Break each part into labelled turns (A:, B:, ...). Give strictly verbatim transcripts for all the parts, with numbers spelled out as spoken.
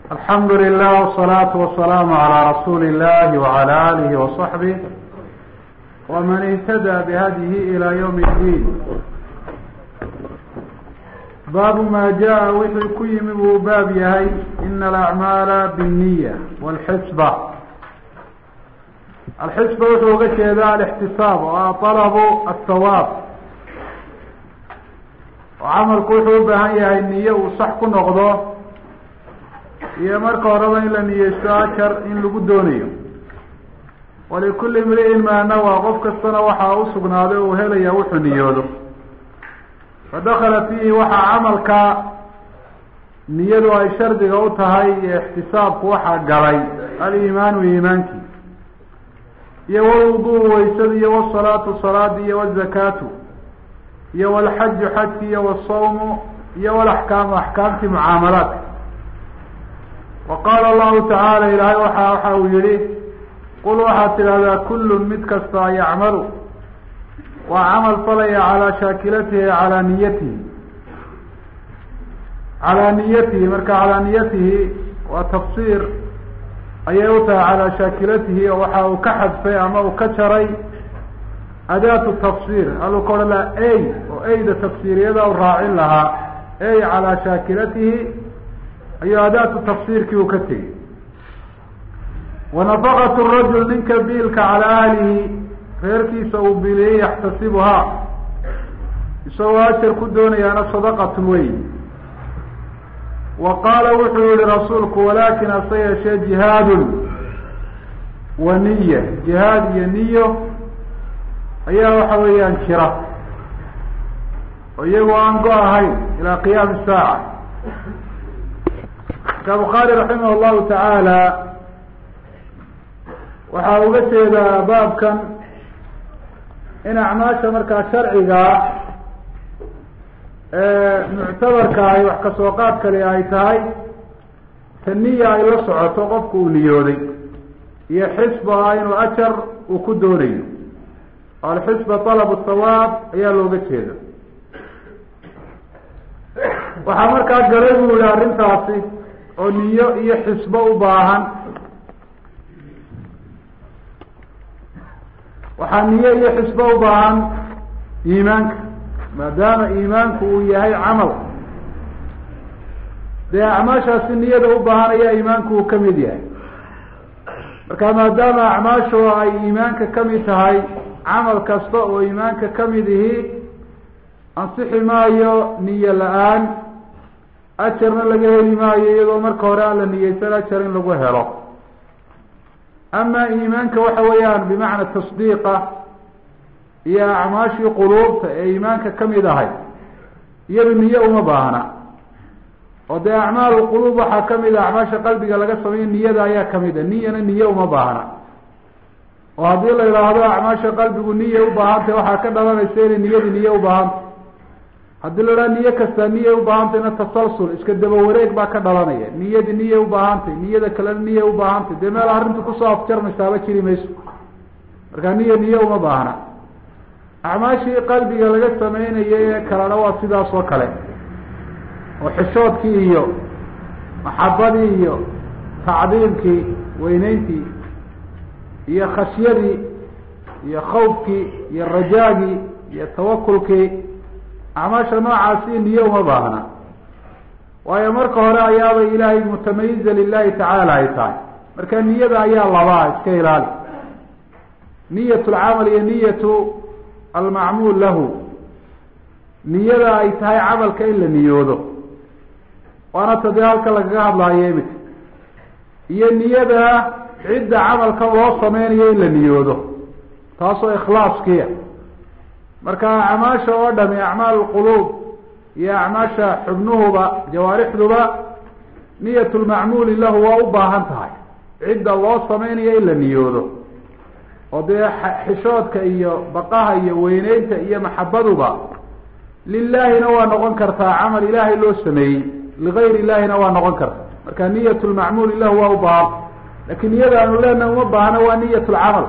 A: الحمد لله والصلاة والسلام على رسول الله وعلى آله وصحبه ومن اهتدى بهديه إلى يوم الدين. باب ما جاء وحي كيم باب يهي إن الأعمال بالنية والحسبة. الحسبة وحي ذا الاحتساب وطلب الثواب، وعمل كحو بهي النية وصح نقضه iyo marka horeba in la niyeysto ajar in lagu doonayo. walikulli imri'in maa nawaa, qof kastana waxaa u sugnaaday uu helaya wuxuu niyoodo. fadakala fiihi waxaa camalka niyadu ay shardiga u tahay iyo ixtisaabku waxaa galay aliimaanu iimaankii, iyo walwuduu waysada, iyo wasalaatu salaadi, iyo wazakaatu, iyo walxaju xajki, iyo wasawmu, iyo walaxkaamu axkaamtii mucaamalaadka. وqاala الlahu taعaalى ilaahay waxa waxa uu yihi qul waxaad tidhahdaa kul mid kasta yacmalu waa camal falaya calىa shaakilatihi calىa niyatihi calىa niyatihi marka calىa niyatihi waa tafsir ayay u tahay calىa shaakilatihi, oo waxa uu ka xadfay ama uu ka jaray adaatu tafsir haluu ka odhan lahaa ey oo eyda tafsiiriyada u raacin lahaa ey calىa shaakilatihi ayuu adaatu tafsiirkii uu ka tegey. wanafaqat rajul ninka biilka calaa ahlihi reerkiisa uu biiliyey yaxtasibuhaa isagoo ajar ku doonayaana sadaqatun wey. wa qaala wuxuu yihi rasuulku walaakin hase yeeshee jihaadun wa niya, jihaad iyo niyo ayaa waxa weeyaan jira oo iyagoo aan go ahayn ilaa qiyaami saaca. ka bukhaari raximah allahu tacaala waxaa uga jeedaa baabkan in acmaasha markaa sharciga ee muctabarka ay wax kasoo qaad kale ay tahay ta niya ay la socoto qofku uu niyooday, iyo xisba ah inuu ajar uu ku doonayo. alxisba talabu thawaab ayaa looga jeeda. waxaa markaa galay buu yihi arrintaasi oo niyo iyo xisbo u baahan. waxaa niyo iyo xisbo u baahan iimaanka, maadaama iimaanku uu yahay camal, dee acmaashaasi niyada u baahan ayaa iimaanku uu ka mid yahay. marka maadaama acmaashu ay iimaanka ka mid tahay, camal kasta oo iimaanka ka mid ihi ansixi maayo niyo la-aan, ajarna laga heli maayo iyadoo marka hore aan la niyeysan ajar in lagu helo. ama iimaanka waxa weeyaan bimacna tasdiiqa iyo acmaashii quluubta ee iimaanka kamid ahay, iyadu niyo uma baahna. oo dee acmaal quluub waxaa kamid a acmaasha qalbiga laga sameeyo, niyada ayaa kamid a, niyana niyo uma baahna. oo haddii la yidhaahdo acmaasha qalbigu niya ubaahantay, waxaa ka dhalanaysa inay niyadu niyo ubaahantay. haddii la dhaha niyo kastaa niyay ubaahantayna tasalsul iska daba wareeg baa ka dhalanaya. niyadi niyay ubaahantay, niyada kalena niyay ubaahantay, dee meel arrintu kusoo afjarmaysaaba jiri mayso. marka niya niyo uma baahna. acmaashii qalbiga laga sameynayay ee kalena waa sidaas oo kale, oo xishoodkii iyo maxabadii iyo tacdiimkii weyneyntii iyo khashyadii iyo khawfkii iyo rajaagii iyo tawakulkii, acmaasha noocaasi niyo uma baahna. waayo marka hore ayaabay ilaahay mutamayiza lilahi tacaala ay tahay. marka niyada ayaa labaa, iska ilaali. niyat lcamal iyo niyatu almacmuul lahu, niyada ay tahay camalka in la niyoodo, waana tadee halka lagaga hadlaayo imika. iyo niyada cidda camalka loo sameynayo in la niyoodo, taasoo ikhlaaskiya. marka acmaasha oo dhami acmaal lquluub iyo acmaasha xubnuhuba jawaarixduba niyat lmacmuuli lahu waa u baahan tahay cidda loo sameynayo in la niyoodo. oo dee xishoodka iyo baqaha iyo weyneynta iyo maxabaduba lilaahina waa noqon kartaa camal ilaahay loo sameeyey, ligayr ilaahina waa noqon kartaa. marka niyat lmacmuuli lahu waa u baahan, lakin niyada aanu leenahay uma baahna waa niyat lcamal.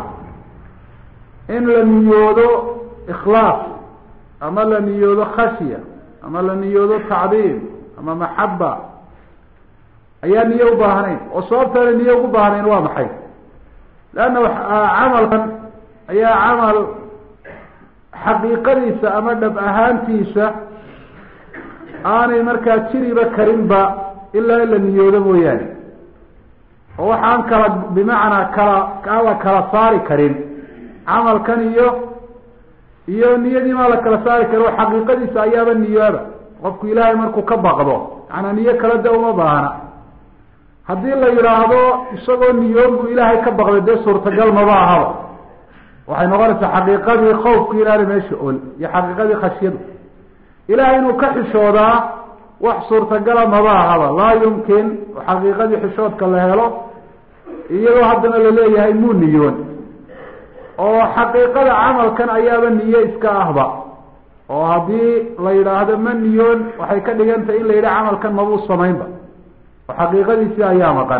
A: in la niyoodo ikhlaas, ama la niyoodo khashya, ama la niyoodo tacdiim, ama maxaba, ayaa niye u baahnayn, oo sababtaana niye ugu baahnayn waa maxay? leanna camalkan ayaa camal xaqiiqadiisa ama dhab ahaantiisa aanay markaa jiriba karinba ilaa in la niyoodo mooyaane, oo waxaan kala bimacnaa kala aan la kala saari karin camalkan iyo iyo niyadii maa la kala saari karin, oo xaqiiqadiisa ayaaba niyooba. qofku ilaahay markuu ka baqdo macanaa niyo kala da uma baahna. haddii la yidhaahdo isagoo niyoon buu ilaahay ka baqday, dee suurtagal maba ahaba, waxay noqonaysaa xaqiiqadii khawfku inaana meesha ol iyo xaqiiqadii khashyadu. ilahay inuu ka xishoodaa wax suurtagala maba ahaba, laa yumkin oo xaqiiqadii xishoodka la helo iyadoo haddana laleeyahay muu niyoon, oo xaqiiqada camalkan ayaaba niye iska ahba, oo haddii la yidhaahdo ma niyoon waxay ka dhigan tahay in la yidhaha camalkan mabuu samaynba, oo xaqiiqadiisii ayaa maqan.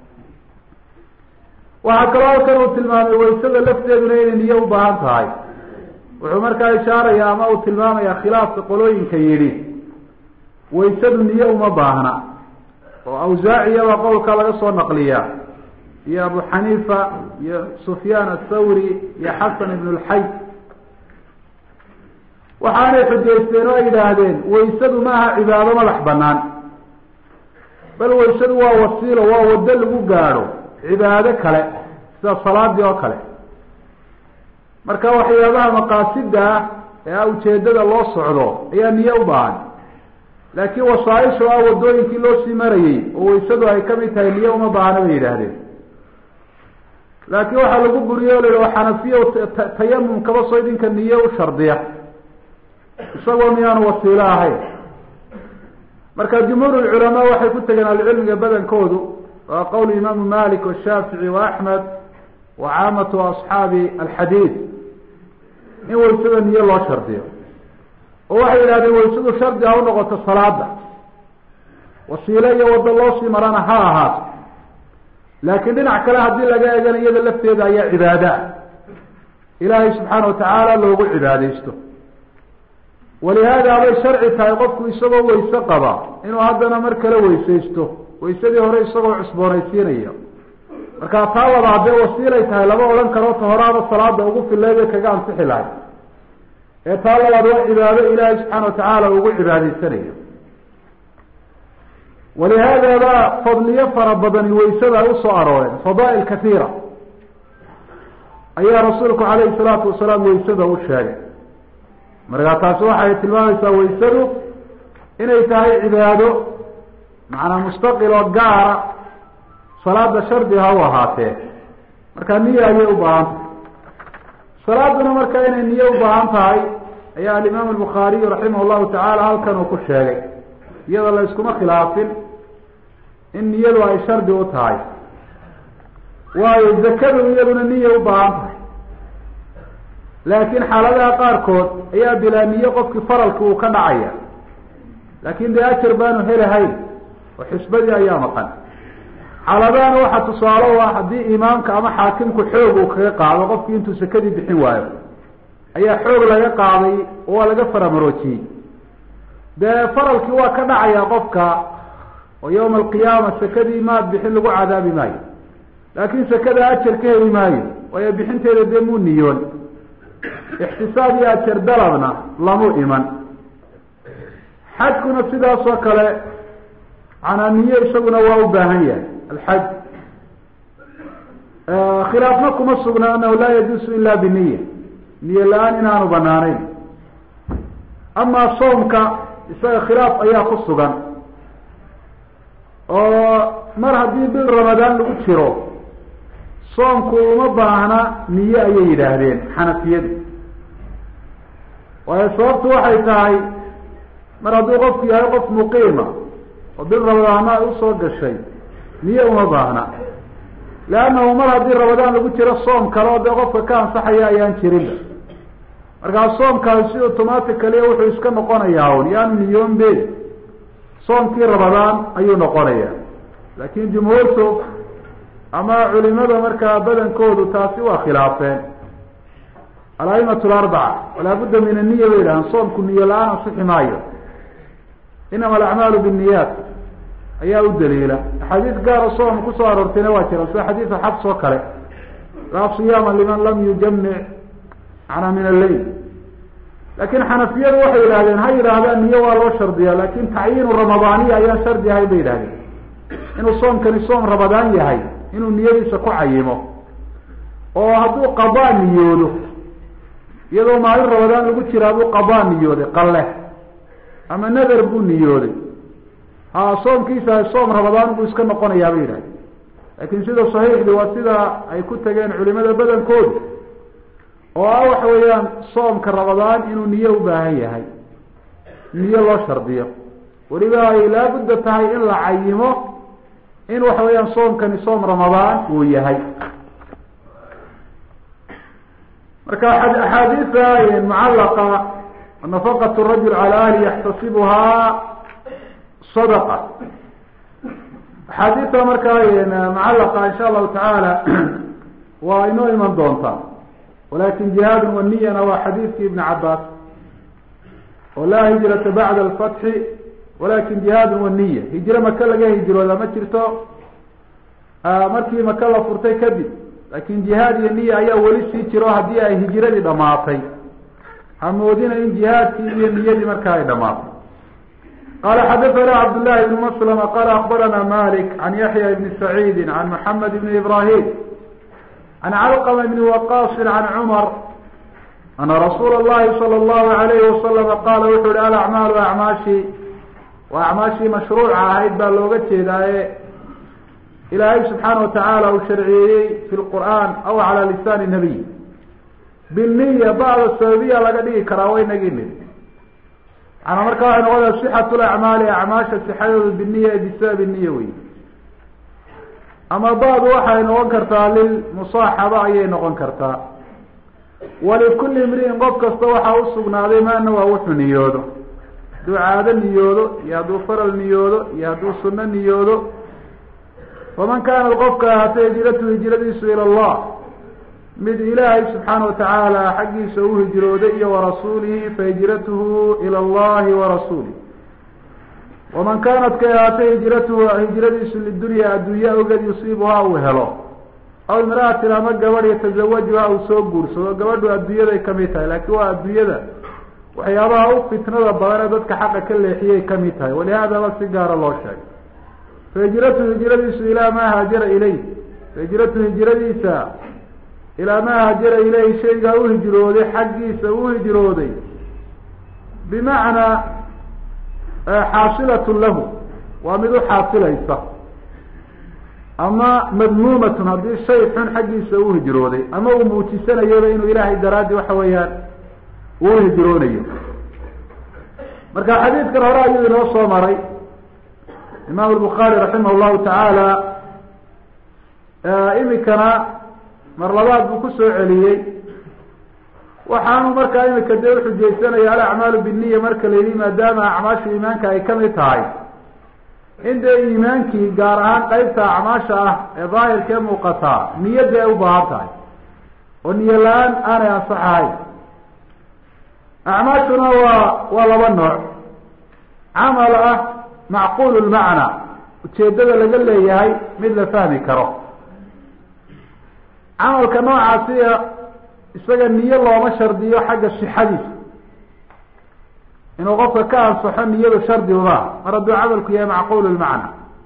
A: waxaa kaloo halkan uu tilmaamay waysada lafteeduna inay niye u baahan tahay. wuxuu markaa ishaaraya ama uu tilmaamaya khilaafka qolooyinka yidhi waysadu niye uma baahna, oo awsaaciyaba qowlka laga soo naqliyaa, iyo abu xaniifa iyo sufyaan athawri iyo xasan ibn lxay. waxaanay xujaysteen oo ay yidhaahdeen waysadu ma aha cibaado madax banaan, bal waysadu waa wasiilo, waa waddo lagu gaadho cibaado kale sida salaadii oo kale. marka waxyaabaha maqaasida ah ee a ujeedada loo socdo ayaa niye u baahan, laakiin wasaaisha ah wadooyinkii loo sii marayey oo waysadu ay kamid tahay niye uma baahna bay yidhaahdeen. laakiin waxaa lagu buriye o la yidhi xanafiya tayamum kaba soo idinka niye u shardiya isagoo miyaanu wasiilo ahayn. marka jumhuur culamaa waxay ku tegeen ahlucilmiga badankoodu, waa qowl imaamu malik washaafici wa axmed wa caamatu asxaabi alxadiid, in waysada niye loo shardiyo, oo waxay yidhahdeen waysadu shardi ha u noqoto salaada, wasiilo iyo waddo loo sii marana ha ahaato, laakiin dhinac kale haddii laga eegana iyada lafteeda ayaa cibaada ilaahay subxaana watacaala loogu cibaadaysto. walihaada bay sharci tahay qofku isagoo wayse qaba inuu haddana mar kale weysaysto, waysadii hore isagoo cusboonaysiinaya. markaa taa labaad dee wasiilay tahay, lama odhan karo ta horaaba salaada ugu fileeda kaga ansixi lahay, ee taa labaad waa cibaado ilaahay subxaana watacaala ugu cibaadaysanayo. walihaada ba fadliyo fara badani waysada ay usoo arooreen, fadaa'il katiira ayaa rasuulku calayhi salaatu wasalaam waysada u sheegay. markaa taasi waxay tilmaamaysaa waysadu inay tahay cibaado macnaa mustaqil oo gaara, salaada shardi ha u ahaatee. markaa niye ayay u baahan tahay. salaaduna markaa inay niye u baahan tahay ayaa alimaam albukhaariyu raximah llahu tacaala halkan uu ku sheegay, iyadoo la iskuma khilaafin in niyadu ay shardi u tahay. waayo zakadu iyaduna niye u baahan tahay, laakiin xaaladaha qaarkood ayaa bilaa niye qofkii faralki uu ka dhacaya, laakin dee ajar baanu helahayn oo xisbadii ayaa maqan. xaaladahana waxaa tusaale u ah haddii imaamka ama xaakimku xoog uu kaga qaado qofkii intuu sakadii bixin waayo, ayaa xoog laga qaaday oo waa laga faramaroojiyey, dee faralkii waa ka dhacaya qofka, oo yawma alqiyaama sakadii maad bixin lagu cadaabi maayo, laakin sakada ajar ka heli maayo, waayo bixinteeda dee muu niyoon. ixtisaab iyo ajar dalabna lamu iman. xajkuna sidaas oo kale macnaa niye isaguna waa u baahan yahay. alxaj khilaafna kuma sugna anahu laa yajuusu ila biniya, niye la-aan inaanu banaanayn. amaa soomka isaga khilaaf ayaa ku sugan, oo mar haddii bil ramadaan lagu jiro soomku uma baahna niye ayay yidhaahdeen xanafiyadu. waayo sababtu waxay tahay mar hadduu qofku yahay qof muqiima oo bil ramadaana ay usoo gashay, niye uma baahna. leannahu mar haddii ramadaan lagu jiro soom kale oo dee qofka ka ansaxaya ayaan jirinba. markaa soomkaasi si automatically wuxuu iska noqonayaa un yaanu niyoon be soomkii ramadaan ayuu noqonayaa. laakin jumhuurtu ama culimada markaa badankoodu taasi waa khilaafeen. alaimatu larbaca walaa budda min aniya bay yidhahaan, soomku niyo la-aan ansixi maayo. inama alacmaalu binniyaat, ayaa u daliila xadiid gaar oo soom kusoo aroortayna waa jira sida xadiidka xabs oo kale laa siyaama liman lam yujamic macnaa min alleyl laakiin xanafiyadu waxay yidhahdeen ha yidhaahdaan niyo waa loo shardiyaa laakin tacyiinu ramadaaniya ayaan shardi ahayn bay yidhahdeen inuu soomkani soom ramadaan yahay inuu niyadiisa ku cayimo oo hadduu qadaa niyoodo iyadoo maalin ramadaan lagu jiraa buu qadaa niyooday qalle ama nadar buu niyooday ha soomkiisa soom ramadaan buu iska noqonayaa bay yidhahdeen laakin sida saxiixdi waa sida ay ku tageen culimada badankoodu oo ah waxa weeyaan soomka ramadaan inuu niyo u baahan yahay niyo loo shardiyo weliba ay laabudda tahay in la cayimo in waxa weeyaan soomkani soom ramadaan uu yahay marka axaadiisa mucallaqa nafaqat rajul cala ahli yaxtasibuhaa sadaqa axaadiista markaa mucallaqa insha allahu tacaala waa inoo iman doontaa walakin jihaad waniyana waa xadiidki ibn cabaas oo laa hijrata bacda alfatxi walakin jihaad waniya hijro maka laga hijrooda ma jirto markii maka la furtay kadib lakin jihaad iyo niya ayaa weli sii jiro haddii ay hijradii dhamaatay hamoodina in jihaadkii iyo niyadii markaa ay dhamaatay qala xadathana cabdالlahi bn maslma qala akbarana malik can yaxya ibni saciidi can maxamed ibni ibrahim can calqma bni waqaasi can cumar ana rasuula اllahi salى اllahu alayhi wasalama qaala wuxuu yihi alacmaalu acmaashi waa acmaashii mashruuca ahayd baa looga jeedaaye ilaahay subxaana watacaala uu sharciyeeyey fi lqur'aan aw cala lisaani nabiy biniya bacda sababiya laga dhigi karaa waynagii nid maanaa marka waxay noqonaya sixatu lacmaali acmaasha sixadooda biniya bisababi niya wey ama badu waxay noqon kartaa lilmusaaxaba ayay noqon kartaa walikulli imri'in qof kasta waxaa usugnaaday maana waa wuxuu niyoodo hadduu caado niyoodo iyo hadduu faral niyoodo iyo hadduu suno niyoodo faman kaanat qofka ahaatay hijratu hijradiisu ila allah mid ilaahay subxaana watacaala xaggiisa u hijrooday iyo warasuulihi fahijratuhu ila allahi warasuulih waman kaanat kay ahaatay hijratuhu hijradiisu lidunya addunya oged yusiibuhaa uu helo aw imra'atin ama gabadh yatazawajuha uu soo guursado gabadhu adduunyaday kamid tahay laakiin waa adduunyada waxyaabaha u fitnada badan ee dadka xaqa ka leexiyay kamid tahay walihaadaba si gaara loo sheegay fahijratuhu hijradiisu ilaa maa haajara ilayh fahijratuhu hijradiisa ilaa maa haajara ilayhi shaygaa u hijrooday xaggiisa u hijrooday bimacnaa xaasilatun lahu waa mid u xaasilaysa ama madmuumatun haddii shay xun xaggiisa u hijrooday ama uu muujisanayaba inuu ilaahay daraaddi waxa weeyaan uu hijroonayo marka xadiidkan hore ayuu inoo soo maray imaam الbukhaari raximah llahu tacaala imikana mar labaad buu kusoo celiyey waxaanu markaa imika dee uxujaysanaya alacmaalu biniya marka la yihi maadaama acmaasha iimaanka ay kamid tahay in dee iimaankii gaar ahaan qeybta acmaasha ah ee daahirkee muuqataa niyadda ay u baahan tahay oo niyo la-aan aanay ansax ahayn acmaashuna waa waa laba nooc camal ah macquul lmacna ujeedada laga leeyahay mid la fahmi karo camalka noocaasiya isaga niyo looma shardiyo xagga sixadiisa inuu qofka ka ansaxo niyadu shardi uma mar hadduu camalku yahay macquul lmacna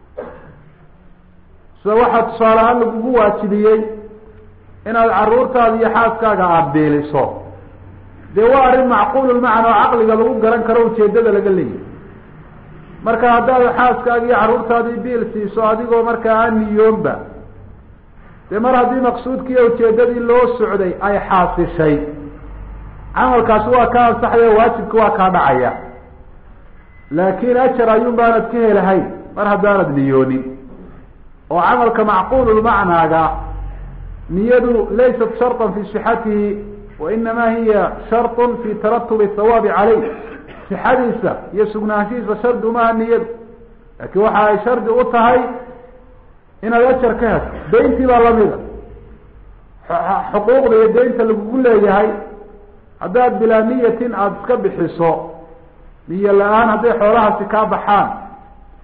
A: sida waxaa tusaale ahaan lagugu waajibiyey inaad caruurtaada iyo xaaskaaga aada beeliso dee waa arrin macquul lmacna oo caqliga lagu garan karo ujeedada laga leeyahay marka haddaad xaaskaaga iyo carruurtaadii biil siiso adigoo markaa aan niyoonba dee mar haddii maqsuudkiiyo ujeedadii loo socday ay xaasishay camalkaasi waa ka ansaxaya waajibka waa kaa dhacaya laakin ajar ayuun baanad ka helahayn mar haddaanad niyoonin oo camalka macquululmacnaaga niyadu laysat sharطan fi sixatihi wa inama hiya sharطun fi taratubi thawaabi caleyh sixadiisa iyo sugnaanshihiisa shardi umaha niyadu laakiin waxa ay shardi u tahay inaad ajar ka hesho dayntii baa lamida xuquuqda iyo daynta lagugu leeyahay haddaad bilaa niyatin aada iska bixiso niyo la-aan hadday xoolahaasi kaa baxaan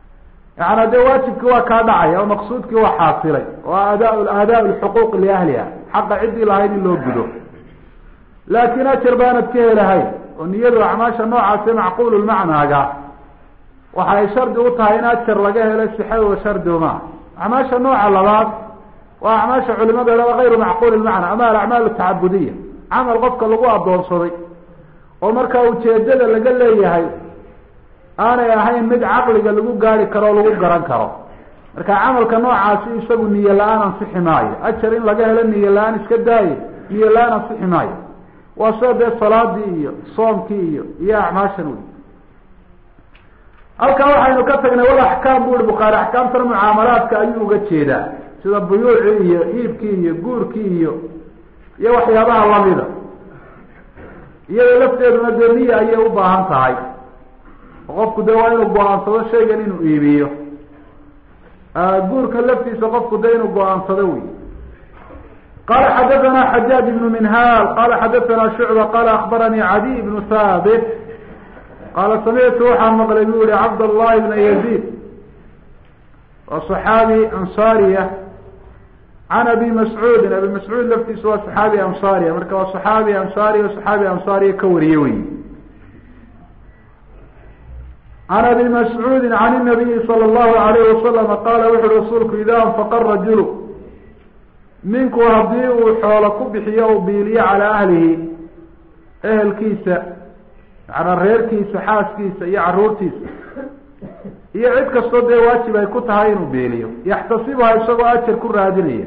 A: yani dee waajibkii waa kaa dhacaya oo maqsuudkii waa xaasilay oo adaa aadaa lxuquuq liahliha xaqa ciddii lahayd in loo gudo laakin ajar baanad ka helahay oo niyadu acmaasha noocaasi macquululmacnaaga waxa ay shardi u tahay in ajar laga helo sixadooda shardi uma acmaasha nooca labaad waa acmaasha culimada laba gayru macquul ilmacna ama alacmaal atacabudiya camal qofka lagu adoonsaday oo markaa ujeedada laga leeyahay aanay ahayn mid caqliga lagu gaari karo o lagu garan karo marka camalka noocaasi isagu niyo la-aan ansixi maayo ajar in laga helo niyo la-aan iska daaye niyo la-aan ansixi maayo waa sida dee salaadii iyo soomkii iyo iyo acmaashan wey halkan waxaynu ka tagnay wal axkaam bu i bukhaari axkaamtana mucaamalaadka ayuu uga jeedaa sida buyuucii iyo iibkii iyo guurkii iyo iyo waxyaabaha lamida iyada lafteeduna dee niya ayay u baahan tahay qofku de waa inuu go-aansado shaygan inuu iibiyo guurka laftiisa qofku de inuu go-aansado wey qala xadathana xajaaj ibnu minhaal qala xadathana shucba qala akbaranii cadiy ibnu haabit qaala samictu waxaan maqlay bu yihi cabdallahi bna yaziid waa صaxaabi ansaariya can abi mascuudin abi mascuud laftiisa waa صaxaabi ansaariya marka waa صaxaabi ansaariya صaxaabi ansaariya ka wariye wey can abi mascuudi can الnabiyi salى اllahu alayh wasalama qaala wuxu uhi rasuulku ida anfaqa rajulu ninku haddii uu xoolo ku bixiyo u biiliyo calaa ahlihi ehelkiisa macnaa reerkiisa xaaskiisa iyo caruurtiisa iyo cid kastoo dee waajib ay ku tahay inuu beeliyo yaxtasibuha isagoo ajar ku raadinaya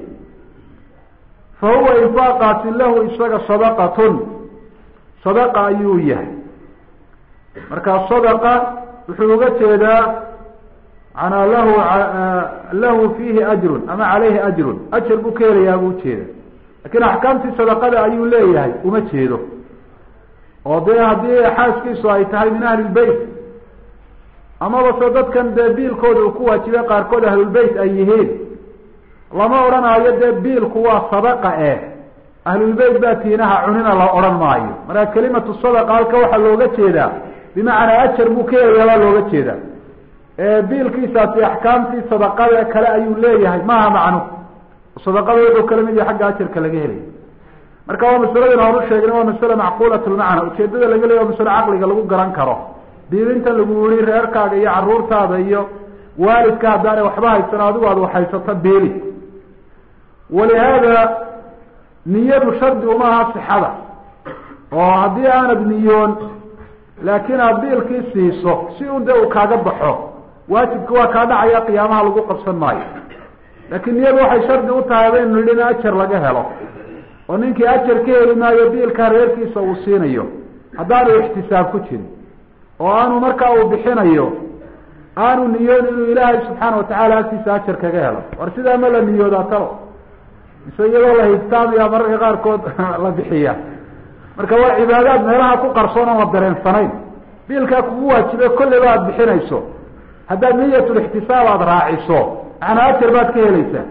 A: fa huwa infaaqaasi lahu isaga sadaqatun sadaqa ayuu yahay markaa sadaqa wuxuu uga jeedaa manaa lahu lahu fiihi ajrun ama caleyhi ajrun ajar buu ka helayaa buu ujeeda lakin axkaamtii sadaqada ayuu leeyahay uma jeedo oo dee haddii xaaskiisu ay tahay min ahli lbeyt amaba se dadkan dee biilkooda uu ku waajibay qaarkood ahlulbeyt ay yihiin lama odhanaayo dee biilku waa sadaqa eh ahlulbeyt baa tiinaha cunina la odhan maayo marka kelimatu sadaqa halka waxaa looga jeedaa bimacnaa ajar buu ka helayaa baa looga jeedaa biilkiisaasi axkaamtii sadaqada kale ayuu leeyahay maaha macnu sadaqada wuxuu kala mid yahay xagga ajarka laga helay marka waa masaladin horu sheegna waa masale macquulat lmacna ujeedada laga leeya waa masale caqliga lagu garan karo diidinta lagu yihi reerkaaga iyo caruurtaada iyo waalidka haddaanay waxba haysan adigu aad waxhaysato biili walihaada niyadu shardi uma aha sixada oo haddii aanad niyoon laakiin aad biilkii siiso si un de uu kaaga baxo waajibka waa kaa dhacaya qiyaamaha lagu qabsan maayo laakiin niyadu waxay shardi u tahay baynu nidhi in ajar laga helo oo ninkii ajar ka heli maayo biilkaa reerkiisa uu siinayo haddaanu ixtisaab ku jirin oo aanu markaa uu bixinayo aanu niyoon inuu ilaahay subxaana watacaala agtiisa ajar kaga helo war sidaa ma la niyoodaa talo mise iyadoo la higtaamaya mararka qaarkood la bixiya marka waa cibaadaad meelaha ku qarsoon oon la dareensanayn biilkaa kugu waajibe kolleyba aada bixinayso haddaad niyatulixtisaab aada raaciso macnaa ajar baad ka helaysaa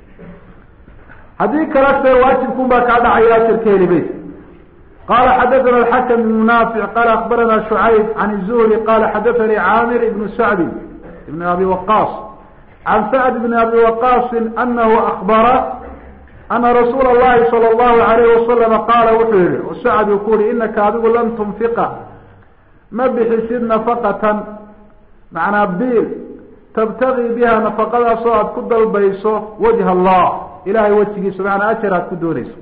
A: haddii kale se waajibkun baa kaa dhacaya ajar ka heli maysa qala xadathana alxakam ibnu naafic qala akbarana shucayb can الzuhri qala xadathanii caamir ibnu sacdi ibn abi waqaas can sacd ibni abi waqaasin anahu akbara ana rasuula اllahi salى اllahu alayh wasalama qaala wuxuu yihi sacd uu ku yihi inaka adigu lan tunfiqa ma bixisid nafaqatan macnaa biil tabtagii biha nafaqadaasoo aada ku dalbayso wajha allah ilahay wejigiisa macnaa ajar aad ku doonayso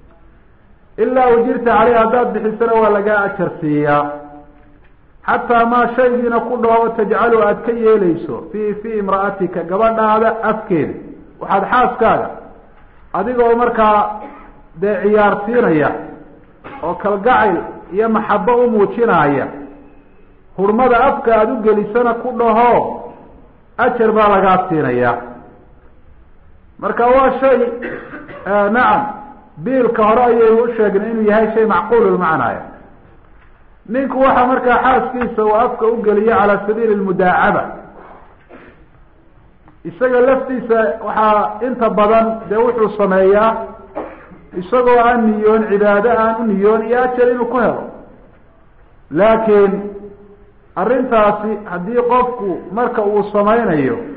A: ilaa ujirta caleyh haddaad bixisana waa lagaa ajar siiyaa xataa maa shaygiina ku dhoobo tajcalu aada ka yeelayso fii fii imra'atika gabadhaada afkeeda waxaad xaaskaaga adigoo markaa dee ciyaarsiinaya oo kalgacayl iyo maxabo u muujinaya hurmada afka aada u gelisana ku dhaho ajar baa lagaa siinaya marka waa shay nacam biilka hore ayaynu u sheegnay inuu yahay shay macquululmacnaaya ninku waxaa markaa xaaskiisa uu afka u geliyo calaa sabiili lmudaacaba isaga laftiisa waxaa inta badan dee wuxuu sameeyaa isagoo aan niyoon cibaado aan u niyoon iyo ajar inuu ku helo laakiin arrintaasi haddii qofku marka uu samaynayo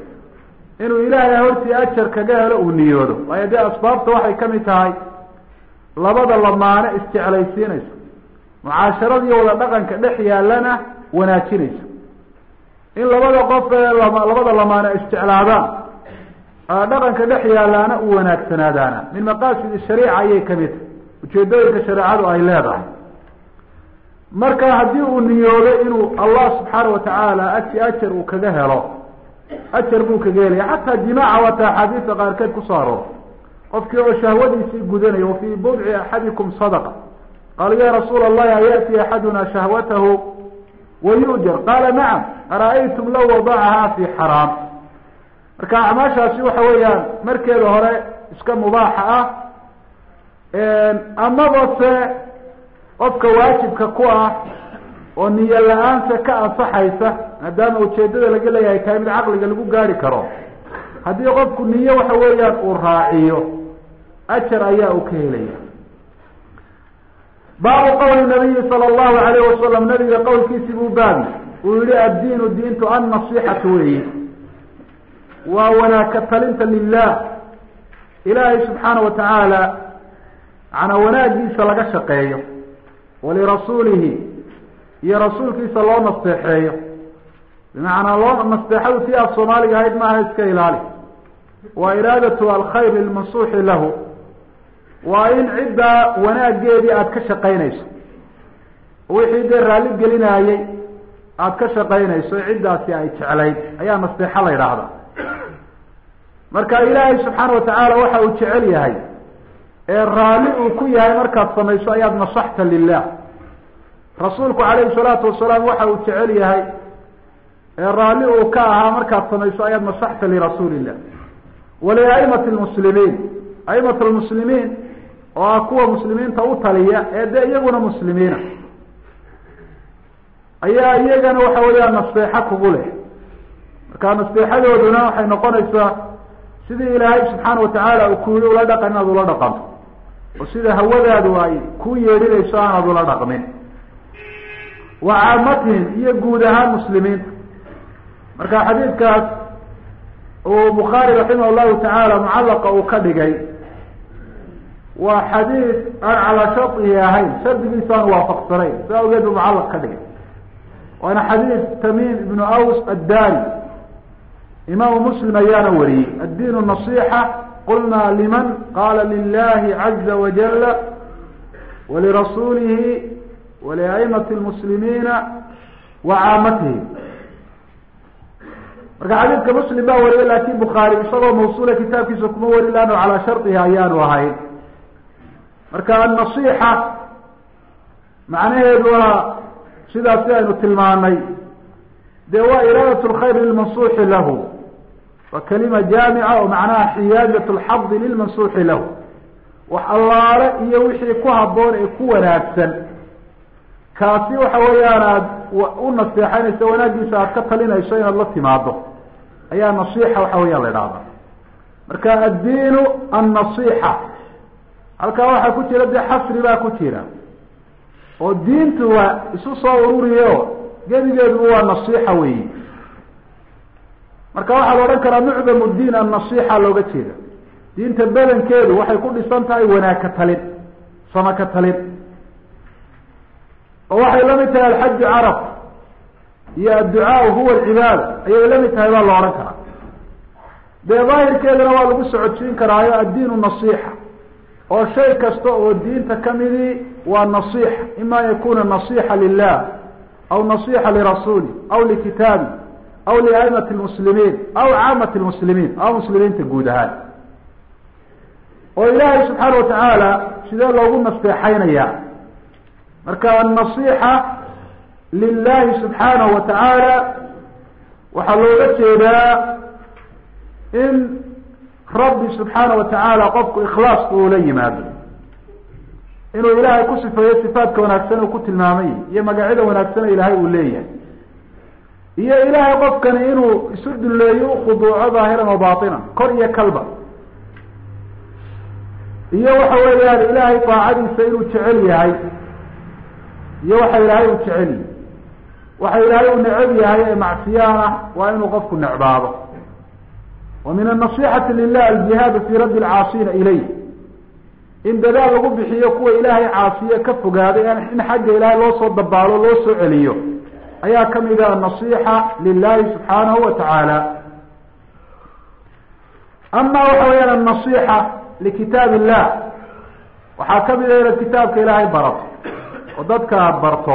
A: inuu ilaahay hortii ajar kaga helo uu niyoodo. waayo dee asbaabta waxay kamid tahay labada lamaane isjeclaysiinaysa, mucaasharada iyo wada dhaqanka dhex yaalana wanaajinaysa. in labada qof ee labada lamaane isjeclaadaan, dhaqanka dhex yaalaana u wanaagsanaadaana min maqaasid shariica ayay kamid tahay, ujeedooyinka shareecadu ay leedahay. marka haddii uu niyoodo inuu allah subxaana watacaala agti ajar uu kaga helo, ajar buu kaga helaya. xataa jimaaca waata axaadiista qaarkeed kusoo aroor, qofkii oo shahwadiisii gudanaya, wafii budci axadikum sadaqa, qaala ya rasuula allahi ayati axaduna shahwatahu wayujar, qaala nacam, ara-aytum law wadacaha fi xaraam. marka acmaashaasi waxa weeyaan markeeda hore iska mubaaxa ah, amaba se qofka waajibka ku ah oo niyo la-aansa ka ansaxaysa, maadaama ujeedada laga leeyahay tahay mid caqliga lagu gaari karo. haddii qofku niyo waxa weeyaan uu raaciyo, ajar ayaa uu ka helaya. baabu qowli nabiyi sala allahu alayhi wasalam, nabiga qowlkiisi buu baabi uu yihi addiinu diintu annasixatu weyi, waa wanaagka talinta lilah, ilaahay subxaana watacaala macnaa wanaagiisa laga shaqeeyo, walirasuulihi iyo rasuulkiisa loo nasteexeeyo. bimacnaa loo nasteexadu tii af soomaaliga ahayd maaha, iska ilaali. waa iraadatu alkhayr lilmansuuxi lahu, waa in ciddaa wanaageedii aada ka shaqaynayso, wixii dee raalli gelinaayey aada ka shaqaynayso, ciddaasi ay jeclayd ayaa nasteexo la yidhaahdaa. marka ilaahay subxaana watacaala waxa uu jecel yahay ee raalli uu ku yahay markaad samayso ayaad nasaxta lilah. rasuulku calayhi salaatu wasalaam waxa uu jecel yahay ee raalli uu ka ahaa markaad samayso ayaad nasaxta lirasuuli illah. waliaimati lmuslimiin, aimat lmuslimiin oo ah kuwa muslimiinta u taliya ee dee iyaguna muslimiina, ayaa iyagana waxa weeyaan nasteexo kugu leh. marka nasteexadooduna waxay noqonaysaa sidii ilaahay subxaana watacaala uu ku yihi ula dhaqan inaad ula dhaqanto, oo sida hawadaadu ay ku yeedhinayso aanaad ula dhaqmin. wa caamatihim, iyo guud ahaan muslimiinta. marka xadiidkaas uu bukhaari raximah llahu tacaala mucallaqa uu ka dhigay, waa xadiid aan calaa shardihi ahayn, shardigiisaan waafaqsanayn, si awgeed buu mucallaq ka dhigay. waana xadiid tamiim ibnu aws addaari, imaamu muslim ayaana wariyey. addiinu nasixa, qulna liman, qaala lilahi caza wajala walirasuulihi waliaimati lmuslimiina wa caamatihim. marka xadiidka muslim baa wariyay, laakin bukhaari isagoo mawsuula kitaabkiisa kuma warin, laanno calaa shardihi ayaanu ahayn. marka annasixa macnaheedu waa sidaas si aynu tilmaanay, dee waa iraadat lkhayr lilmansuuxi lahu, waa kalima jaamica oo macnaha xiyaazat lxadi lilmansuuxi lahu. wax allaale iyo wixii ku haboon ee ku wanaagsan, kaasi waxa weeyaan aad u naseexaynayso, wanaagiisa aad ka talinayso inaad la timaado, ayaa nasixa waxa weeyaan la idhahda. marka addiinu annasixa, halkaa waxaa ku jira dee xasri baa ku jira, oo diintu waa isu soo ururiyo gebigeedu waa nasixa weyi. marka waxaa la odhan karaa mucdamu diin annasixa looga jeeda. diinta badankeedu waxay ku dhisan tahay wanaag ka talin, sama ka talin, oo waxay la mid tahay alxaju carab iyo adducaau huwa alcibaada ayay la mid tahay baa la odhan karaa. dee daahirkeedana waa lagu socodsiin karaayo addiinu nasixa, oo shay kasta oo diinta kamidii waa nasixa, ima an yakuna nasixa lilah aw nasixa lirasuuli aw likitaabi aw liaimati lmuslimiin aw caamati lmuslimiin, aw muslimiinta guud ahaan. oo ilaahay subxaana watacaala sidee loogu nasteexaynaya? marka annasixa lilahi subxaanahu watacaala waxaa looga jeedaa in rabbi subxaana watacaala qofku ikhlaaska uu la yimaado, inuu ilaahay ku sifeeyo sifaadka wanaagsan uu ku tilmaamay iyo magacyada wanaagsan ilaahay uu leeyahay, iyo ilaahay qofkani inuu isu duleeyo ukhuduuco daahiran wa baatinan, kor iyo kalba, iyo waxa weeyaan ilaahay daacadiisa inuu jecel yahay, iyo waxa ilaahay uu jecel yahay. waxa ilaahay uu necab yahay ee macsiyaana waa inuu qofku necbaado, ومن النصيحة لله الجهاد في رد العاصين إليه إن دلال lagu bixiyo kuwa ilaahay caasiye ka fogaaday in xagga ilaahay loo soo dabaalo loo soo celiyo ayaa kamid ah nasiixa lillahi subhanahu wa ta'ala. ama waxa weeyaan nasiixa likitaab illah waxa kamid ah kitaabka ilaahay baro oo dadka barto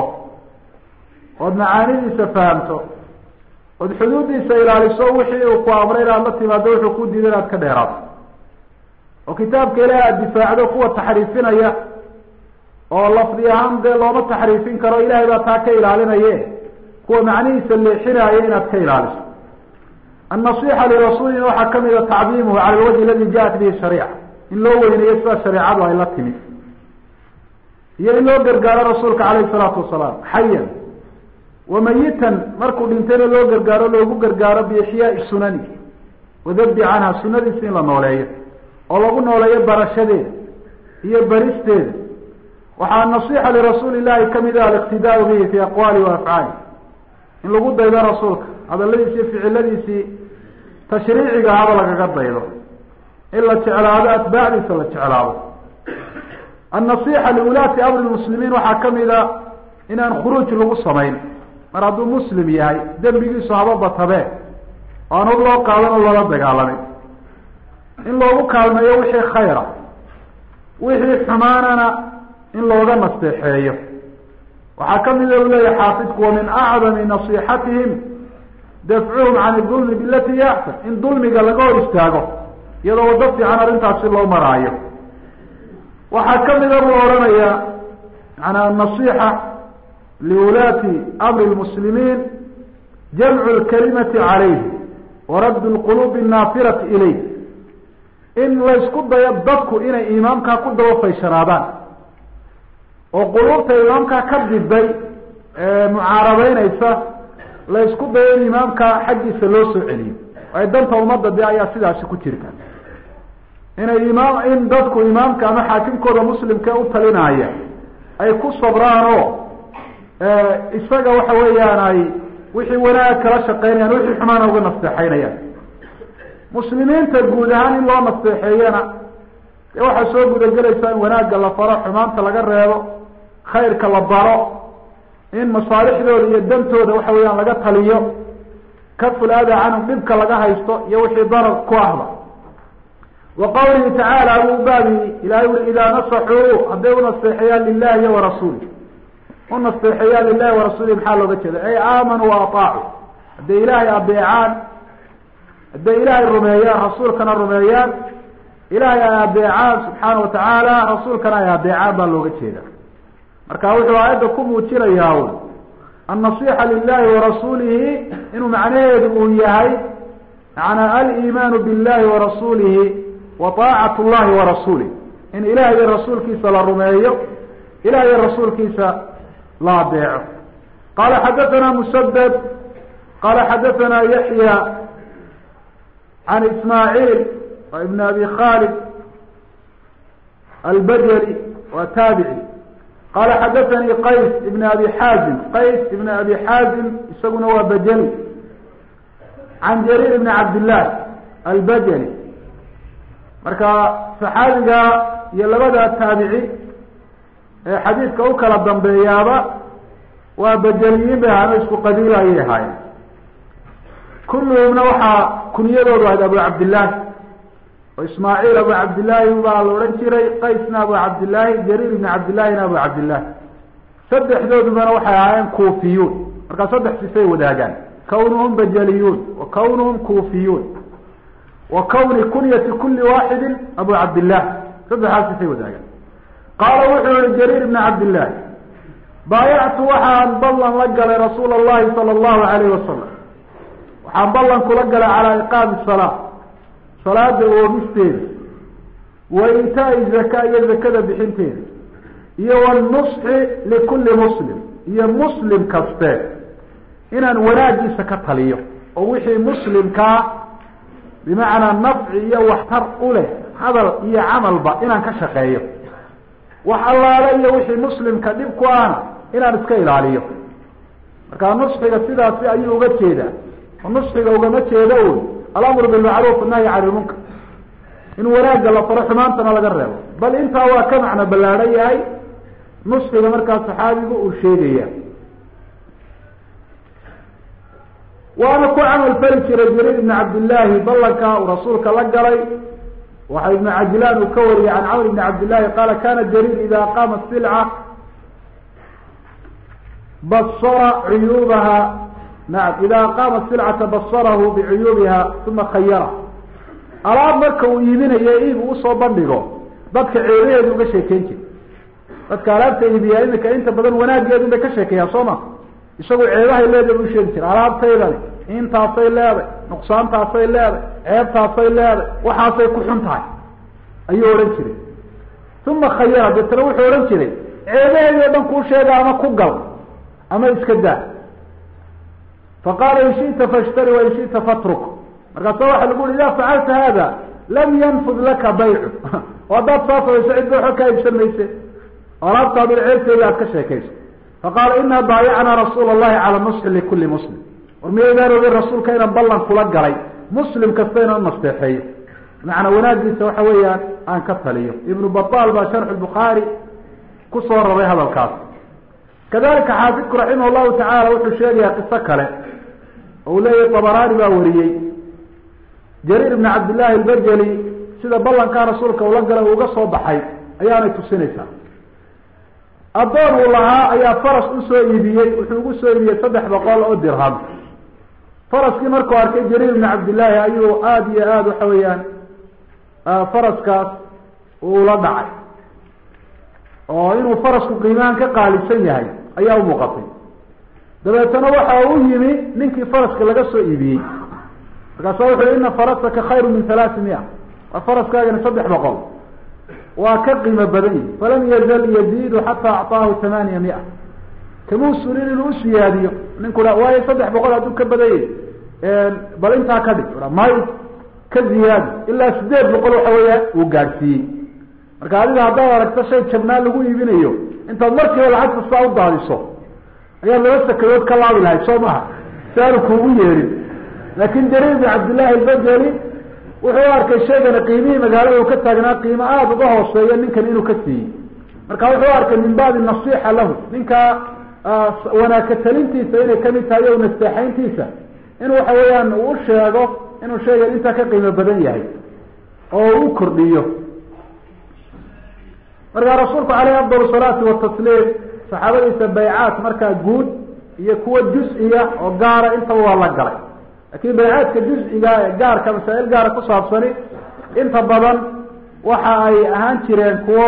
A: oo macaanidiisa fahamto oo xuduudiisa ilaaliso wixii uu ku amray inaad la timaado wuxuu ku diiday inaad ka dheeraato oo kitaabka ilaahay aad difaacdo kuwa taxriifinaya oo lafdi ahaan dee looma taxriifin karo ilaahay baa taa ka ilaalinaye kuwa macnihiisa leexinaya inaad ka ilaaliso. النصيحة لرسولنا waxaa kamid ah tacdiimuhu cala alwajhi aladi jaءat bihi shariica in loo weyneeyo sida shareecadu ay la timid iyo in loo gargaaro rasuulka calayhi salaatu wasalaam xayan wamayitan markuu dhintayna loo gargaaro loogu gargaaro biixyaai sunani wadabbi canha sunadiisa in la nooleeyo oo lagu nooleeyo barashadeeda iyo baristeeda. waxaa nasiixa lirasuuli llahi kamid ah aliqtidaau bihi fi aqwaali wa afcaali in lagu daydo rasuulka hadaladiisi iyo ficiladiisii tashriiciga haba lagaga daydo in la jeclaado atbaacdiisa la jeclaado. النصيحة liwulaati amri lmuslimiin waxaa kamid a inaan khuruuj lagu samayn mar hadduu muslim yahay dembigiisu haba batabe aan hor loo qaadan oo loola dagaalamin in loogu kaalmeeyo wixii khayra wixii xumaanana in looga nasteexeeyo. waxaa kamid a u leeyahay xaafidku wa min acdami nasixatihim dafcuhum can idulmi bilati hiya axsan in dulmiga laga hor istaago iyadoo wado fiican arrintaasi loo maraayo. waxaa kamid a buu odhanaya manaa nasixa liwulaati amri lmuslimiin jamcu lkalimati calayhi warad lqulubi naafirati ilayh in laysku dayo dadku inay imaamkaa ku daba fayshanaadaan oo quluubta imaamkaa ka diday mucaarabeynaysa laysku dayo in imaamkaa xaggiisa loo soo celiyo ay danta ummadda de ayaa sidaasi ku jirta inay imaam in dadku imaamka ama xaakimkooda muslimka u talinaya ay ku sabraan oo isaga waxa weeyaan ay wixii wanaag kala shaqeynayaan wixii xumaana uga nasteexeynayaan. muslimiinta guud ahaan in loo nasteexeeyana waxaa soo gudagelaysaa in wanaagga la faro xumaanta laga reebo khayrka la baro in masaalixdooda iyo dantooda waxa weeyaan laga taliyo kafulaada canhum dhibka laga haysto iyo wixii darar ku ahba. wa qawlihi tacaala abuu baabi ilahay uri idaa nasaxuu hadday unasteexeeyaan lilahi iyo warasuuli unasteexeeyaan lilahi warasuuli maxaa looga jeeda ay aamanuu wa ataacu hadday ilaahay adeecaan hadday ilaahay rumeeyaan rasuulkana rumeeyaan ilaahay ay adeecaan subxaana watacaala rasuulkana ay adeecaan baa looga jeeda. marka wuxuu aayadda ku muujinayaa annasixa lilahi warasuulihi inuu macnaheedu uu yahay macnaa aliimaanu billahi warasuulihi wa طaacat llahi warasuulih in ilahay iyo rasuulkiisa la rumeeyo ilahay iyo rasuulkiisa la adeeco. qala xadathana musadad qala xadathana yaxya can ismaaciil ibn abi khalid albajali wa taabici qala xadathanii qays ibn abi xaazim qays ibn abi xaazim isaguna waa bajali can jariir ibn cabdillah albajali. marka saxaabiga iyo labada taabici ee xadiidka u kala dambeeyaaba waa bajaliyiin bay ahaano isku qabiila ayay ahaayeen. kulluhumna waxaa kunyadoodu ahayd abu cabdillaahi oo ismaaciil abu cabdillaahi baa la odhan jiray qaysna abu cabdillaahi jariir ibn cabdillahina abu cabdillaahi saddexdoodubana waxay ahaayeen kuufiyuun markaa saddex sifay wadaagaan kawnuhum bajaliyuun wa kawnuhum kuufiyuun wa kawni kunyati kuli waaxidin abu cabdillah saddexaas sifay wadaagaan. qaala wuxuu yihi jariir ibn cabdillaahi baayactu waxaan ballan la galay rasuula allahi sala allahu alayhi wasalam waxaan ballan kula galay calaa iqaami salaa salaada oogisteeda wa itaa-i zaka iyo zakada bixinteeda iyo wanusxi likulli muslim iyo muslim kaste inaan wanaagiisa ka taliyo oo wixii muslimkaa bimacnaa nafci iyo waxtar u leh hadal iyo camalba inaan ka shaqeeyo wax allaale iyo wixii muslimka dhib ku ahna inaan iska ilaaliyo. markaa nusxiga sidaasi ayuu uga jeedaa oo nusxiga ugama jeedo un alamru bilmacruuf annahyi can ilmunkar in wanaagga la faro xumaantana laga reebo bal intaa waa ka macno ballaadhan yahay nusxiga markaa saxaabigu uu sheegaya. waana ku camal fali jiray jariir ibni cabdillaahi ballanka uu rasuulka la galay. waxa ibnu cajlaan uu ka wariyay can camr ibni cabdillahi qaala kana jariir ida qaama silca basara cuyuubaha nacam ida qaama silcata basarahu bicuyuubiha uma khayara. alaab marka uu iibinayo iib uu usoo bandhigo dadka ceebaheedu uga sheekeyn jira. dadka alaabta iibiyaa imika inta badan wanaageedu bay ka sheekeeyaan soo ma isagu ceebahay leedahay u sheegi jira alaabtaydani intaasay leeday nuqsaantaasay leeday ceebtaasay leeday waxaasay ku xun tahay ayuu odhan jiray. uma khayara deetana wuxuu odhan jiray ceebaheedi o dhan kuu sheega ama ku gal ama iska daa. faqaala in shita fashtari wa in shita fatruk. markaasa waxa lagu uri ida facalta hada lam yanfud laka baycu oo haddaad soo sabayso cid ba waxba kaa iibsan mayse alaabtaadun ceebteeda aad ka sheekayso. faqaala ina baayacnaa rasuula allahi cala nusxi likuli muslim. war miyaydaan ogin rasuulka inaan ballan kula galay muslim kasta inaan nasteexeeyo macnaa wanaagiisa waxa weeyaan aan ka taliyo. ibnu batal baa sharxu bukhaari kusoo raray hadalkaas. kadalika xaafidku raximah llahu tacaala wuxuu sheegayaa qiso kale oo uu leeyahay tabaraani baa wariyey jariir ibni cabdillahi albajali sida ballankaa rasuulka ula galay uga soo baxay ayaanay tusinaysaa. addoon uu lahaa ayaa faras usoo iibiyey wuxuu ugu soo iibiyey saddex boqol oo dirham. faraskii markuu arkay jariir ibni cabdillaahi ayuu aada iyo aada waxa weeyaan faraskaas ula dhacay oo inuu farasku qiimahan ka qaalisan yahay ayaa umuuqatay. dabeetana waxa u yimi ninkii faraska laga soo iibiyey markaasa wuxu ina farasaka khayru min halaati mia waa faraskaagani saddex boqol waa ka qiimo badan yihi. falam yazal yaziidu xataa acطaahu tamaaniya mia kamuu surin inuu usiyaadiyo ninku waayo saddex boqol hadduu ka badanyay bal intaa ka dhig may ka ziyaadi ilaa sideed boqol waxa weeyaan uu gaadhsiiyey. marka adiga haddaad aragto shay jabnaan lagu iibinayo intaad markiiba lacagta saa u daadiso ayaad laba sakadood ka laabi lahayd soo maha si aanu kuugu yeerin. laakin jariir ibn cabdillahi albajali wuxuu arkay shaygana qiimihii magaalada uu ka taagnaa qiimo aada uga hooseeya ninkan inuu ka siiyey. marka wuxuu arkay min baabi nasixa lahu ninka wanaagka talintiisa inay kamid tahay o nasteexayntiisa inuu waxa weeyaan uu sheego inuu shaygan intaa ka qiimo badan yahay oo u kordhiyo. markaa rasuulku caleyhi afdal salaati watasliim saxaabadiisa baycaat markaa guud iyo kuwa juz-iga oo gaara intaba waa la galay. laakiin baycaadka juz-iga ee gaarka masaa-il gaara ku saabsani inta badan waxa ay ahaan jireen kuwo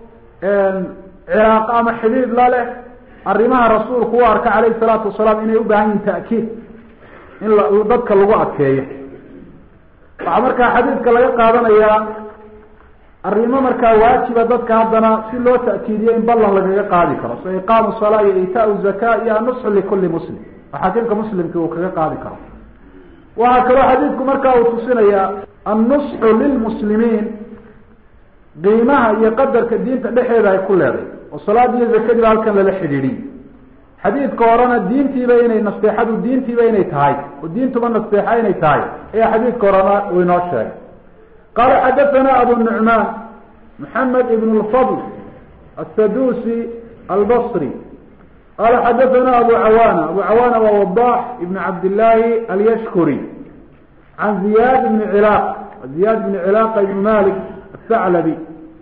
A: ciraaqo ama xidhiid la leh arrimaha rasuulku u arka caleyhi salaatu wasalaam inay u baahan yihin ta'kiid in dadka lagu adkeeyo. waxaa markaa xadiidka laga qaadanayaa arrimo markaa waajiba dadka haddana si loo ta'kiidiyo in ballan lagaga qaadi karo so iqaamu salaa iyo itaau zakaa iyo annusxu likuli muslim oo xakiimka muslimki uu kaga qaadi karo. waxaa kaloo xadiidku markaa uu tusinayaa annusxu lilmuslimiin qiimaha iyo qadarka diinta dhexeeda ay ku leeday oo salaada iyo zakadiiba halkan lala xidhiidhiy. xadiidka horena diintiiba inay nasteexadu diintiiba inay tahay oo diintuba nasteexa inay tahay ayaa xadiidka horena uu inoo sheegay. qaala xadathana abu nucmaan maxamed ibn lfadl asadusi albasri qaala xadathana abu cawaana abu cawaana waa wadax ibn cabdillaahi alyashkuri can ziyad ibni cilaaq ziyad ibni cilaaqa ibn malik athaclabi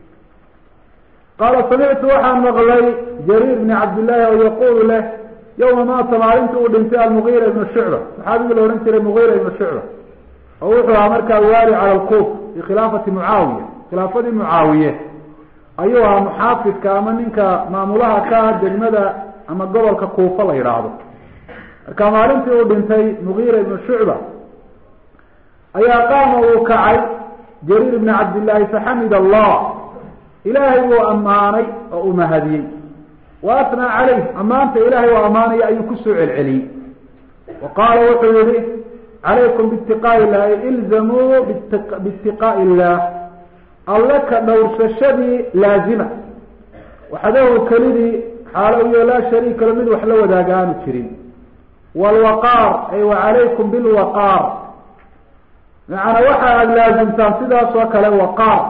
A: qaala samictu waxaan maqlay jariir ibni cabdillaahi oo yaquulu leh yowma maata maalinta uu dhintay almugiira ibnu shucba saxaabigii la odhan jiray mugiira ibnu shucba oo wuxuu ahaa markaa waali cala alkuuf fi khilaafati mucaawiya khilaafadii mucaawiye ayuu ahaa muxaafidka ama ninka maamulaha ka ah degmada ama gobolka kuufa la yidhaahdo. marka maalintii uu dhintay mugiira ibnu shucba ayaa qaama uu kacay jariir ibni cabdillaahi faxamid allah ilaahay wuu ammaanay oo u mahadiyey wa atnaa caleyh ammaanta ilaahay oo ammaanaya ayuu kusoo celceliyey. wa qaala wuxuu yihi calaykum biitiqaa'i illahi ilzamuu biitiqaa'i illah alle ka dhowrsashadii laazima waxadahu kelidii xaalo iyo laa shariika la mid wax la wadaaga aanu jirin. waalwaqaar ay wa calaykum bilwaqaar macana waxa aad laazimtaan sidaas oo kale waqaar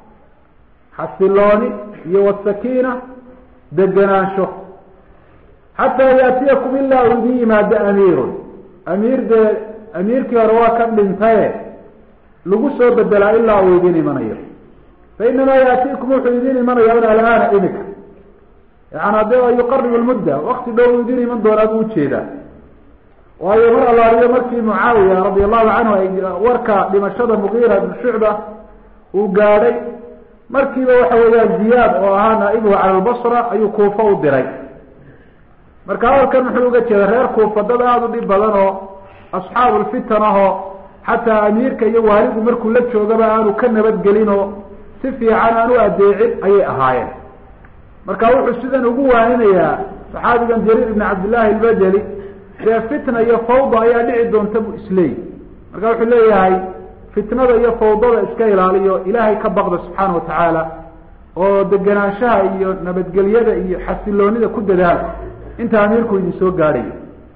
A: xasilooni iyo wasakiina degenaansho xataa yaatiyakum ilaa u idin yimaado amiirun amiir dee amiirkii hore waa ka dhintaye lagu soo bedelaa ilaa uu idin imanayo fainamaa yaatiikum wuxuu idin imanaya un alaana imika yani de yuqarib lmudda wakti dhow idin iman doonaa buu ujeedaa waayo mar allaaliyo markii mucaawiya radi allahu canhu ay warka dhimashada mugiira ibn shucba uu gaadhay markiiba waxa weeyaan ziyaad oo ahaa naa'ibuhu cala lbasra ayuu kuufa u diray marka hadalkan muxuu uga jeeda reer kuufa dad aada u dhib badan oo asxaabu lfitan ahoo xataa amiirka iyo waalidu markuu la joogaba aanu ka nabadgelin oo si fiican aan u adeecin ayay ahaayeen marka wuxuu sidan ugu waaninayaa saxaabigan jariir ibn cabdillahi albajali dee fitna iyo fawda ayaa dhici doonta buu isleey marka wuxuu leeyahay fitnada iyo fawdada iska ilaaliyo ilaahay ka baqda subxaana watacaala oo degenaanshaha iyo nabadgelyada iyo xasiloonida ku dadaala inta amiirku idin soo gaadhayo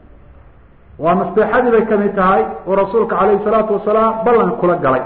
A: waa nasteexadii bay kamid tahay oo rasuulka calayhi salaatu wasalaam ballan kula galay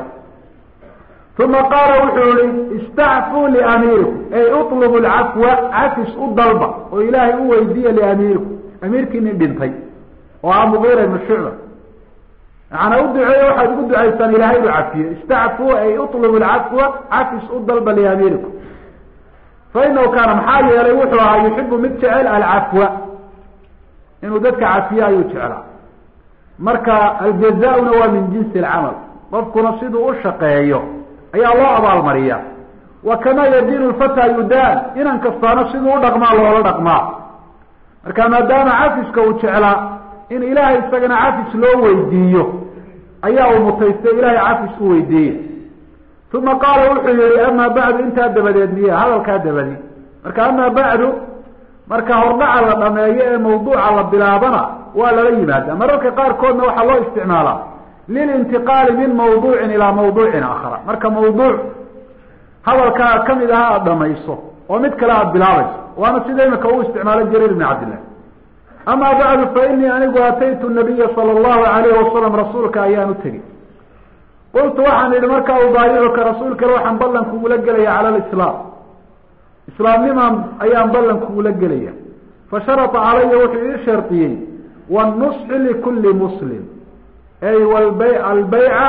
A: uma qaala wuxuu yihi istacfuu liamiirikum ay utlubu lcafwa cafis u dalba oo ilaahay u weydiiya liamiirikum amiirkiini dhintay oo ah mugiira ibnu shucba macnaa u duceeyo waxaad ugu ducaysaan ilaahay inu cafiyo istacfuu ay utlubu lcafwa cafis u dalba liamiirikum fainahu kaana maxaa yeelay wuxuu ahaa yuxibu mid jecel alcafwa inuu dadka cafiyo ayuu jeclaa marka aljaza-una waa min jinsi alcamal qofkuna siduu u shaqeeyo ayaa loo abaalmariya wa kamaa yadiinu lfataa yudaan inan kastaana siduu u dhaqmaa loola dhaqmaa marka maadaama cafiska uu jeclaa in ilaahay isagana cafis loo weydiiyo ayaa uu mutaystay ilaahay cafis u weydiiye uma qaala wuxuu yihi amaa bacdu intaa dabadeed miya hadalkaa dabadi marka amaa bacdu marka hordhaca la dhameeyo ee mawduuca la bilaabana waa lala yimaada mararka qaarkoodna waxaa loo isticmaalaa lilintiqaali min mawduucin ilaa mawduucin aakhara marka mawduuc hadalkaa kamid aha aada dhamayso oo mid kale aada bilaabayso waana sida imika uu isticmaalay jariir ibn cabdillah amaa bacdu fa inii anigu ataytu nabiya sala allahu alayhi wasalam rasuulka ayaan u tegey qultu waxaan idhi markaa ubaayicuka rasuulkale waxaan ballan kugula gelaya cala lislaam islaamnimaan ayaan ballan kugula gelaya fasharata calaya wuxuu ii shardiyey wanusxi likulli muslim ay walbay albayca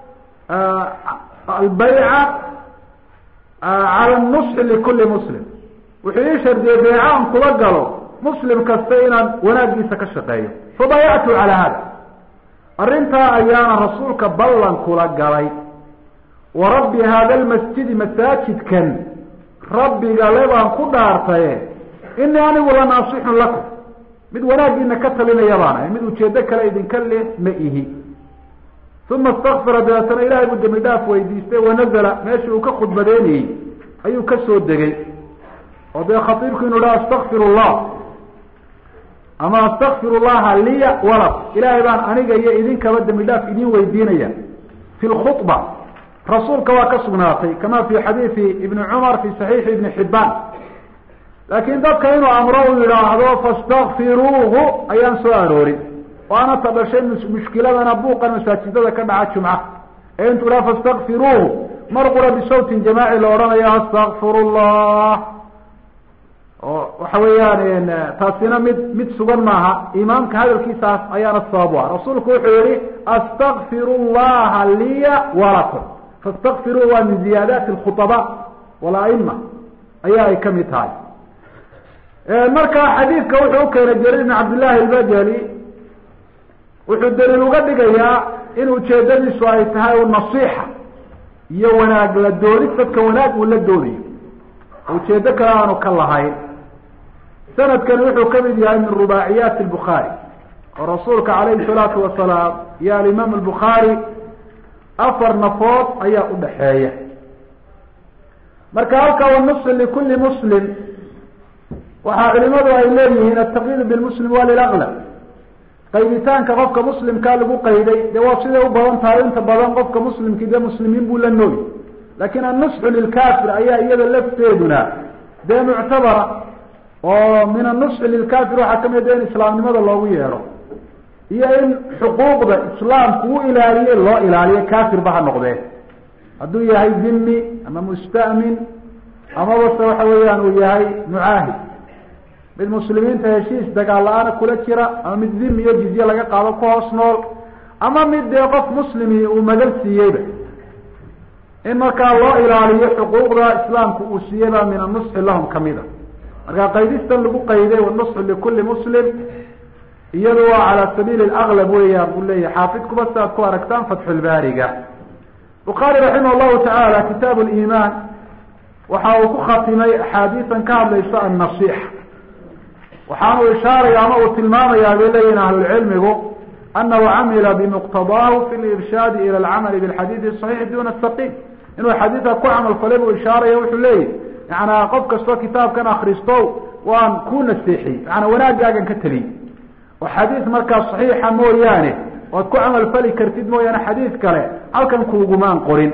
A: albayca cala nusxi likulli muslim wuxuu ii shardiyey beyca aan kula galo muslim kasta inaan wanaagiisa ka shaqeeyo fabayactu calaa hada arrintaa ayaana rasuulka ballan kula galay wa rabbi hada lmasjidi masaajidkan rabbiga le baan ku dhaartaye inii anigu la naasixun lakum mid wanaagiina ka talinaya baan ahay mid ujeedo kale idinka leh ma ihi uma istakfara dabeetana ilahay buu dembi dhaaf weydiistay wanazala meeshii uu ka khudbadeynayey ayuu ka soo degay oo dee khatiibku inuu dhaha astakfiru llah ama astakfiru llaha liya walak ilaahay baan aniga iyo idinkaba dembi dhaaf idin weydiinaya fi lkhudba rasuulka waa ka sugnaatay kama fi xadiidi ibni cumar fi saxiixi ibni xibaan laakiin dadka inuu amro uu yidhaahdo fastakfiruuhu ayaan soo aroorin waana ta dhashay mushkiladana buuqan masaajidada ka dhaca jumca ee intuu dhaha fastakfiruuhu mar qura bisawtin jamaaci la odhanayo astakfiru llah oo waxa weeyaan taasina mid mid sugan maaha imaamka hadalkiisaas ayaana sabab u ah rasuulku wuxuu yihi astakfiru llaha liya walakum fastakfiruu waa min ziyaadaati alkhutaba walaima ayaa ay kamid tahay marka xadiidka wuxuu ukeenay jariir ibn cabdillahi albajali wuxuu daliil uga dhigayaa in ujeedadiisu ay tahay nasiixa iyo wanaag la doonid dadka wanaag uu la doonayo ujeedo kale aanu ka lahayn sanadkani wuxuu kamid yahay min rubaaciyaati albukhaari oo rasuulka calayhi salaatu wasalaam iyo alimaam albukhaari afar nafood ayaa udhaxeeya marka halka wanusxi likulli muslim waxaa culimadu ay leeyihiin ataqyiid bilmuslim waa lilaqlab qayditaanka qofka muslimkaa lagu qayday dee waa siday u badan tahay inta badan qofka muslimkii dee muslimiin buu la nooyi laakin annusxu lilkafir ayaa iyada lafteeduna dee muctabara oo min annusxi lilkafir waxaa kamid a in islaamnimada loogu yeedho iyo in xuquuqda islaamku u ilaaliye loo ilaaliyo kafir ba ha noqdee hadduu yahay dhimmi ama musta'min amaba se waxa weeyaan uu yahay mucaahid mid muslimiinta heshiis dagaal la-aana kula jira ama mid dhimmi iyo jizye laga qaado ku hoos nool ama mid dee qof muslimi uu magal siiyeyba in markaa loo ilaaliyo xuquuqda islaamku uu siiyeyba min anusxi lahum kamida marka qaydistan lagu qayday wanusxu likuli muslim iyado waa cala sabiili aklab weeyaan buu leeyahay xaafidkuba si aad ku aragtaan fatxulbaariga bukhaari raximah llahu tacaala kitaab liimaan waxa uu ku khatimay axaadiisan ka hadlaysa annasixa waxaanu ishaaraya ama uu tilmaamayaa bay leeyihin ahlulcilmigu anahu camila bimuqtadaahu fi lirshaadi ila alcamali bilxadiidi saxiix duna saqiim inuu xadiidka ku camal falay buu ishaaraya wuxuu leeyahy yaana qof kastoo kitaabkan akristo waan ku naseexiyey maanaa wanaagaagan ka teliyey oo xadiis markaa saxiixa mooyaane oad ku camal fali kartid mooyaane xadiis kale halkan kuugumaan qorin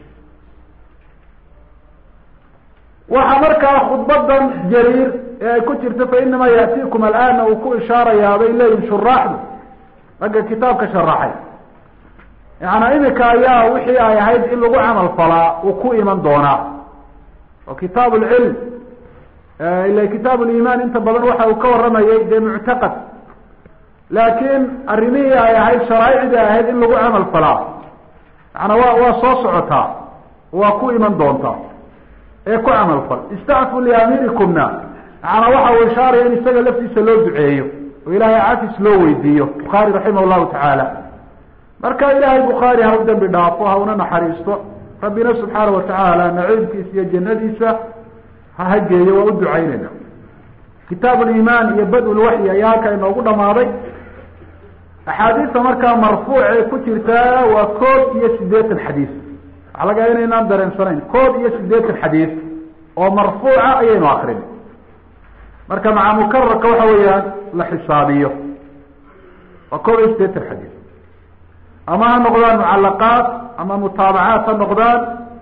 A: waxaa markaa khudbadan jariir ee ay ku jirto fa inamaa yaatiikum alaana uu ku ishaarayaa bay leeyihin shuraaxdu ragga kitaabka sharaxay yaana imika ayaa wixii ay ahayd in lagu camal falaa uu ku iman doonaa oo kitaab lcilm ila kitaab liimaan inta badan waxa uu ka waramayay dee muctaqad laakiin arrimihii ay ahayd sharaaicdii ahayd in lagu camal falaa yaana waa waa soo socotaa waa ku iman doontaa ee ku camal fal istacfu liamirikumna yaana waxa uu ishaaraya in isaga laftiisa loo duceeyo oo ilaahay cafis loo weydiiyo bukhaari raximah llahu tacaala marka ilaahay bukhaari ha u dambi dhaafo ha una naxariisto rabbina subxaana watacaala naciibkiisa iyo jannadiisa ha hageeyo waa u ducaynayna kitaab liimaan iyo bad-ulwaxyi ayaa halkaa inoogu dhamaaday axaadiista markaa marfuuc ee ku jirtaa waa koob iyo sideetan xadiis waxaa laga inaynaan dareensanayn koob iyo sideetan xadiis oo marfuuca ayaynu akrin marka maca mukararka waxa weeyaan la xisaabiyo waa koob iyo sideetan xadiis ama ha noqdaan mucalaqaat ama mutaabacaat ha noqdaan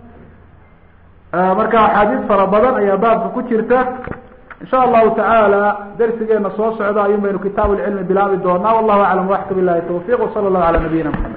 A: marka axaadiis fara badan ayaa baabka ku jirta in sha allahu tacaala darsigeena soo socda ayun baynu kitaab lcilmi bilaabi doonaa wallahu aclam waxka bilahi tawfiq wsala allahu ala nabiyina maxamed